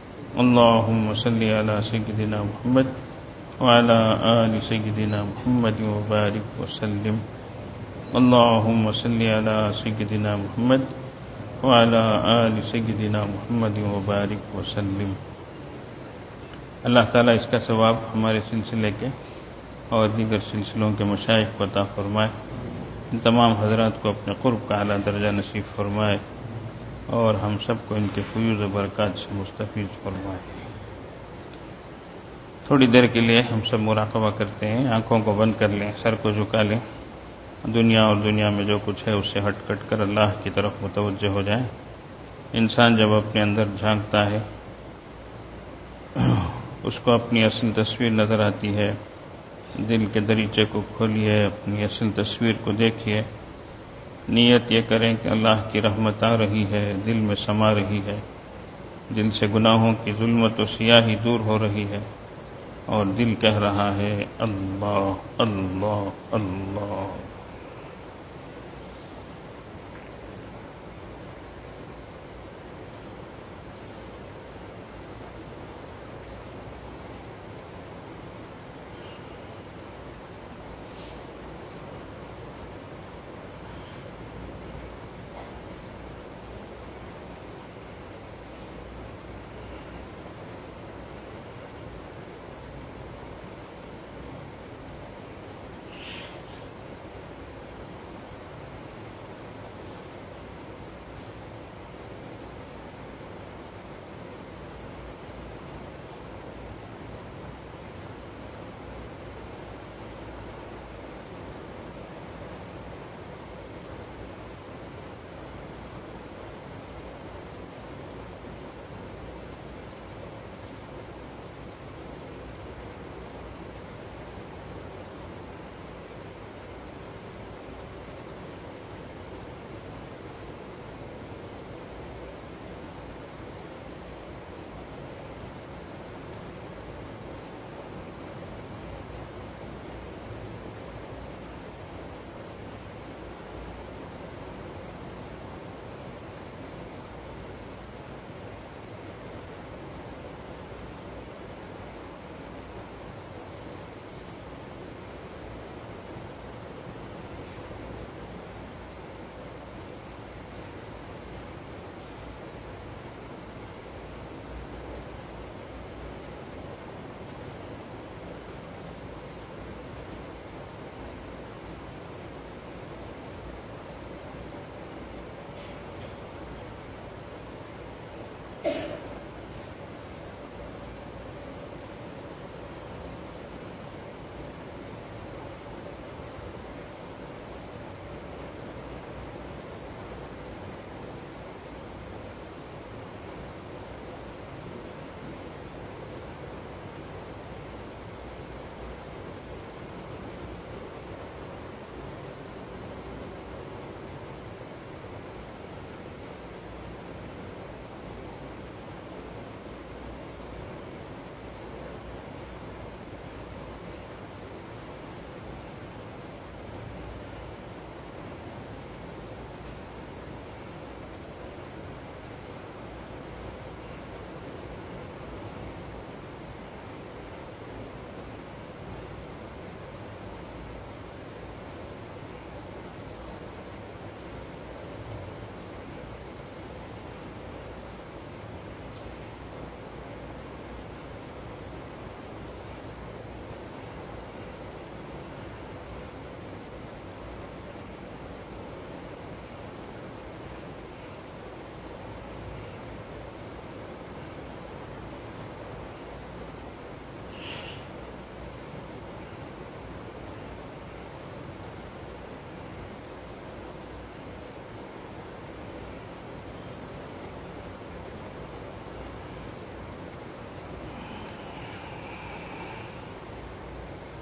اللهم صل على سيدنا محمد وعلى آل سيدنا محمد وبارك وسلم. اللهم صل على سيدنا محمد وعلى آل سيدنا محمد وبارك وسلم. اللہ تعالیٰ اس کا ثواب ہمارے سلسلے کے اور دیگر سلسلوں کے مشائخ کو عطا فرمائے. ان تمام حضرات کو اپنے قرب کا اعلیٰ درجہ نصیب فرمائے اور ہم سب کو ان کے فیوز و برکات سے مستفیض فرمائے. تھوڑی دیر کے لیے ہم سب مراقبہ کرتے ہیں. آنکھوں کو بند کر لیں، سر کو جھکا لیں. دنیا اور دنیا میں جو کچھ ہے اس سے ہٹ کٹ کر اللہ کی طرف متوجہ ہو جائیں. انسان جب اپنے اندر جھانکتا ہے اس کو اپنی اصل تصویر نظر آتی ہے. دل کے دریچے کو کھولیے، اپنی اصل تصویر کو دیکھیے. نیت یہ کریں کہ اللہ کی رحمت آ رہی ہے، دل میں سما رہی ہے، دل سے گناہوں کی ظلمت و سیاہی دور ہو رہی ہے اور دل کہہ رہا ہے اللہ اللہ اللہ.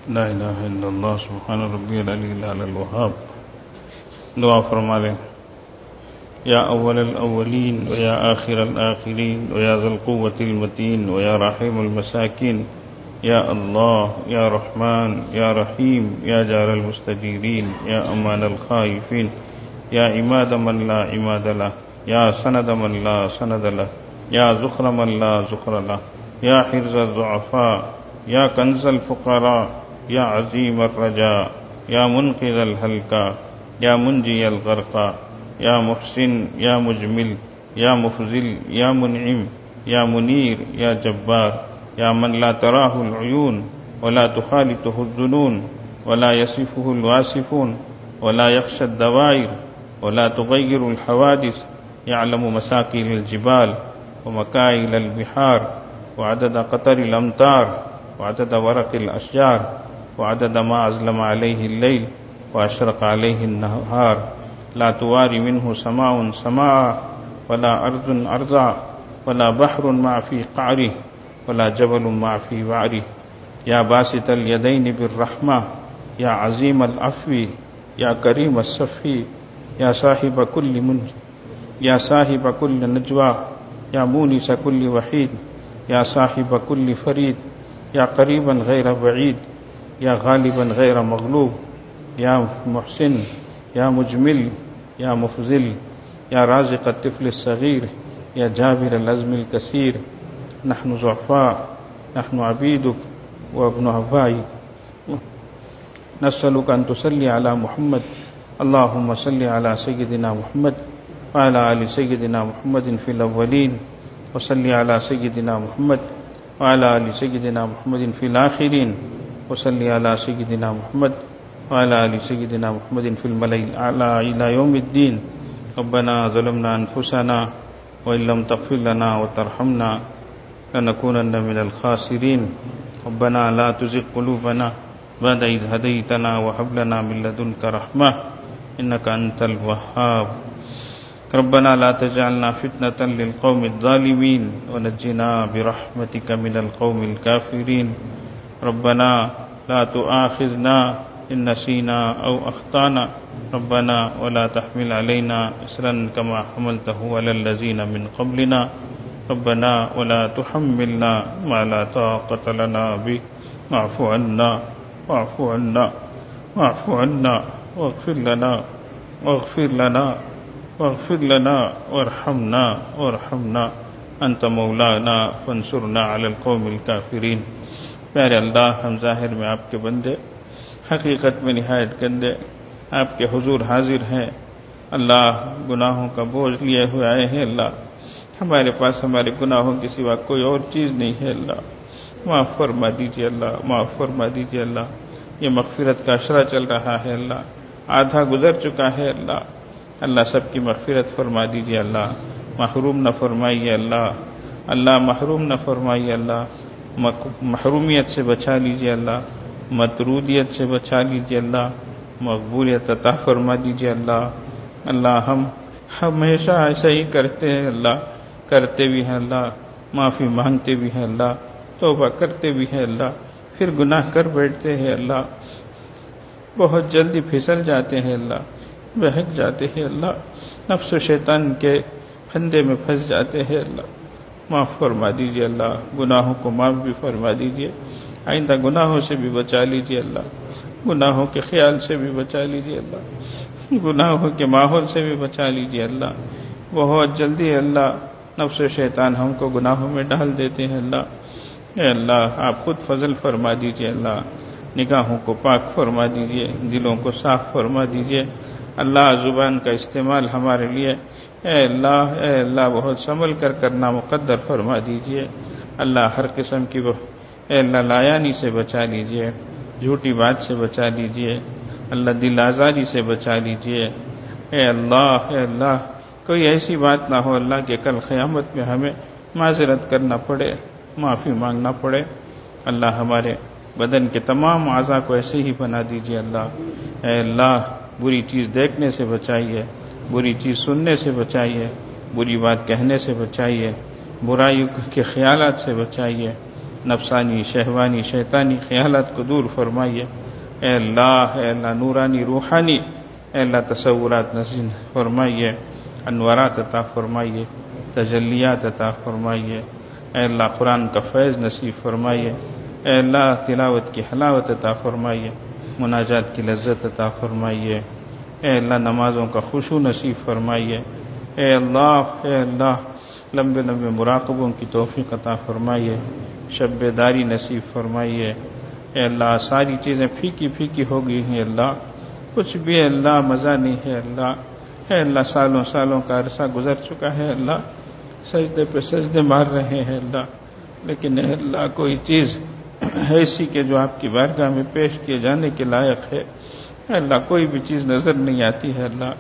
لا الہ الا اللہ سبحان ربی العلی الاعلی الوہاب. دعا فرما لیں. یا اول الاولین ویا آخر الآخرین ویا ذی القوة المتین ویا رحیم المساکین یا اللہ یا رحمن یا رحیم یا جار المستجیرین یا امان الخائفین یا عماد من لا عماد له یا سند من لا سند له یا ذخر من لا ذخر له یا حرز الضعفاء یا کنز الفقراء یا عظیم الرجاء یا منقذ الہلکا یا منجی الغرقا یا محسن یا مجمل یا مفضل یا منعم یا منیر یا جبار یا من لا تراہ العیون ولا تخالطہ الظنون ولا یصفہ الواصفون ولا یخشى الدوائر ولا تغیر الحوادث یعلم مساقیل الجبال ومکائل البحار وعدد قطر الامطار وعدد ورق الاشجار وعدد ما اظلم علیہ اللیل واشرق علیہ النہار لا تواری منہ سماء سماء ولا ارض ارضا ولا بحر ما فی قعره ولا جبل ما فی وعره یا باسط الیدین بالرحمہ یا عظیم العفو یا کریم الصفی یا صاحب کل نجوى یا مونس کل وحید یا صاحب کل فرید یا قریبا غیر بعید یا غالبا غیر مغلوب یا محسن یا مجمل یا مفضل یا رازق الطفل الصغیر یا جابر العزم الکثیر نحن ضعفاء نحن عبیدک وابن عبائک نسألک ان تصلی علی محمد اللہم صلی علی سیدنا محمد وعلی آل سیدنا محمد فی الاولین وصلی علی سیدنا محمد وعلی آل سیدنا محمد فی الآخرین وصلی علی سیدنا محمد وعلى آل سيدنا محمد في الملأ الأعلى إلى يوم الدين. ربنا ظلمنا أنفسنا وإن لم تغفر لنا وترحمنا لنكونن من الخاسرين. ربنا لا تزغ قلوبنا بعد إذ هديتنا وهب لنا من لدنك رحمة إنك أنت الوهاب. ربنا لا تجعلنا فتنة للقوم الظالمين ونجنا برحمتك من القوم الكافرين. ربنا لا تؤاخذنا إن نسينا أو أخطأنا ربنا ولا تحمل علينا إصرا كما حملته على الذين من قبلنا ربنا ولا تحملنا ما لا طاقة لنا به واعف عنا واعف عنا واعف عنا واغفر لنا واغفر لنا واغفر لنا وارحمنا وارحمنا أنت مولانا فانصرنا على القوم الكافرين. پیارے اللہ، ہم ظاہر میں آپ کے بندے، حقیقت میں نہایت گندے آپ کے حضور حاضر ہیں. اللہ، گناہوں کا بوجھ لیے ہوئے آئے ہیں. اللہ، ہمارے پاس ہمارے گناہوں کے سوا کوئی اور چیز نہیں ہے. اللہ، معاف فرما دیجیے. اللہ، معاف فرما دیجیے. اللہ، یہ مغفرت کا اشرا چل رہا ہے. اللہ، آدھا گزر چکا ہے. اللہ، اللہ سب کی مغفرت فرما دیجیے. اللہ، محروم نہ فرمائیے. اللہ، اللہ محروم نہ فرمائیے. اللہ، محرومیت سے بچا لیجیے. اللہ، مطرودیت سے بچا لیجیے. اللہ، مقبولیت عطا فرما دیجیے. اللہ، اللہ ہم ہمیشہ ایسا ہی کرتے ہیں. اللہ، کرتے بھی ہیں. اللہ، معافی مانگتے بھی ہیں. اللہ، توبہ کرتے بھی ہیں. اللہ، پھر گناہ کر بیٹھتے ہیں. اللہ، بہت جلدی پھسل جاتے ہیں. اللہ، بہک جاتے ہیں. اللہ، نفس و شیطان کے پھندے میں پھنس جاتے ہیں. اللہ، معاف فرما دیجیے. اللہ، گناہوں کو معاف بھی فرما دیجیے. آئندہ گناہوں سے بھی بچا لیجیے. اللہ، گناہوں کے خیال سے بھی بچا لیجیے. اللہ، گناہوں کے ماحول سے بھی بچا لیجیے. اللہ، بہت جلدی اللہ نفس و شیطان ہم کو گناہوں میں ڈال دیتے ہیں. اللہ، اے اللہ آپ خود فضل فرما دیجیے. اللہ، نگاہوں کو پاک فرما دیجیے، دلوں کو صاف فرما دیجیے. اللہ، زبان کا استعمال ہمارے لیے اے اللہ بہت سنبھل کر کرنا مقدر فرما دیجیے. اللہ، ہر قسم کی اے اللہ لایانی سے بچا لیجیے، جھوٹی بات سے بچا لیجیے. اللہ، دل آزاری سے بچا لیجیے. اے اللہ کوئی ایسی بات نہ ہو اللہ کہ کل قیامت میں ہمیں معذرت کرنا پڑے، معافی مانگنا پڑے. اللہ، ہمارے بدن کے تمام اعضاء کو ایسے ہی بنا دیجیے. اللہ، اے اللہ بری چیز دیکھنے سے بچائیے، بری چیز سننے سے بچائیے، بری بات کہنے سے بچائیے، برائی کے خیالات سے بچائیے. نفسانی شہوانی شیطانی خیالات کو دور فرمائیے۔ اے اللہ نورانی روحانی اے اللہ تصورات نصیب فرمائیے، انوارات عطا فرمائیے، تجلیات عطا فرمائیے۔ اے اللہ قرآن کا فیض نصیب فرمائیے۔ اے اللہ تلاوت کی حلاوت عطا فرمائیے، مناجات کی لذت عطا فرمائیے۔ اے اللہ نمازوں کا خشوع نصیب فرمائیے۔ اے اللہ لمبے لمبے مراقبوں کی توفیق عطا فرمائیے، شب بیداری نصیب فرمائیے۔ اے اللہ ساری چیزیں پھیکی پھیکی ہو گئی ہیں اللہ، کچھ بھی اللہ مزہ نہیں ہے اللہ۔ اے اللہ سالوں سالوں کا عرصہ گزر چکا ہے اللہ، سجدے پہ سجدے مار رہے ہیں اللہ، لیکن اے اللہ کوئی چیز ایسی کہ جو آپ کی بارگاہ میں پیش کیے جانے کے لائق ہے اے اللہ کوئی بھی چیز نظر نہیں آتی ہے اللہ۔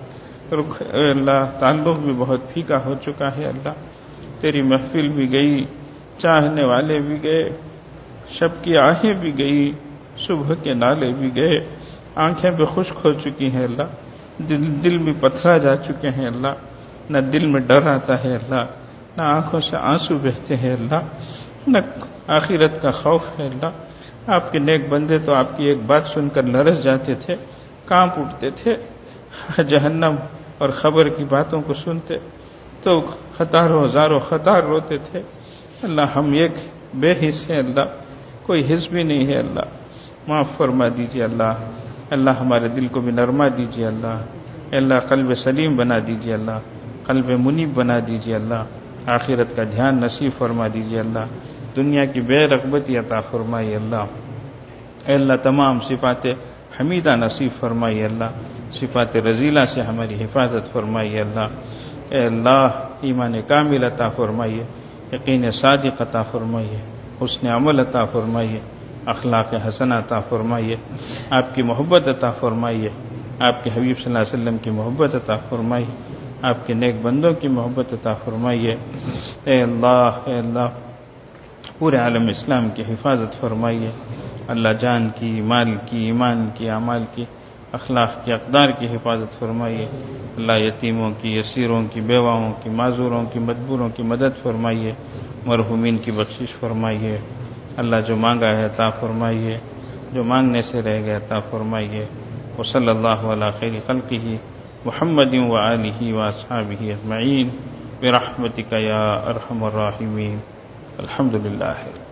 اے اللہ تعلق بھی بہت پھیکا ہو چکا ہے اللہ، تیری محفل بھی گئی، چاہنے والے بھی گئے، شب کی آہیں بھی گئی، صبح کے نالے بھی گئے، آنکھیں بھی خشک ہو چکی ہیں اللہ، دل بھی پتھرا جا چکے ہیں اللہ، نہ دل میں ڈر آتا ہے اللہ، نہ آنکھوں سے آنسو بہتے ہیں اللہ، نہ آخرت کا خوف ہے اللہ۔ آپ کے نیک بندے تو آپ کی ایک بات سن کر لرز جاتے تھے، کانپ اٹھتے تھے، جہنم اور خبر کی باتوں کو سنتے تو ہزاروں خطار روتے تھے۔ اللہ ہم ایک بے حس ہیں اللہ، کوئی حس بھی نہیں ہے اللہ، معاف فرما دیجیے اللہ۔ اللہ ہمارے دل کو بھی نرما دیجیے اللہ۔ اے اللہ قلب سلیم بنا دیجیے اللہ، قلب منیب بنا دیجیے اللہ، آخرت کا دھیان نصیب فرما دیجیے اللہ، دنیا کی بے رغبتی عطا فرمائیے اللہ۔ اے اللہ تمام صفات حمیدہ نصیب فرمائیے اللہ، صفات رذیلہ سے ہماری حفاظت فرمائیے اللہ۔ اے اللہ ایمان کامل عطا فرمائیے، یقین صادق عطا فرمائیے، حسن عمل عطا فرمائیے، اخلاق حسنہ عطا فرمائیے، آپ کی محبت عطا فرمائیے، آپ کے حبیب صلی اللہ علیہ وسلم کی محبت عطا فرمائیے، آپ کے نیک بندوں کی محبت عطا فرمائیے۔ اے اللہ پورے عالم اسلام کی حفاظت فرمائیے اللہ، جان کی، مال کی، ایمان کی، اعمال کی، اخلاق کی، اقدار کی حفاظت فرمائیے اللہ، یتیموں کی، یسیروں کی، بیواؤں کی، معذوروں کی، مجبوروں کی مدد فرمائیے، مرحومین کی بخشش فرمائیے اللہ، جو مانگا ہے عطا فرمائیے، جو مانگنے سے رہ گئے عطا فرمائیے۔ وصلی اللہ علی خیر خلقہ محمد وآلہ واصحابہ اجمعین برحمتک یا ارحم الراحمین۔ الحمد للہ۔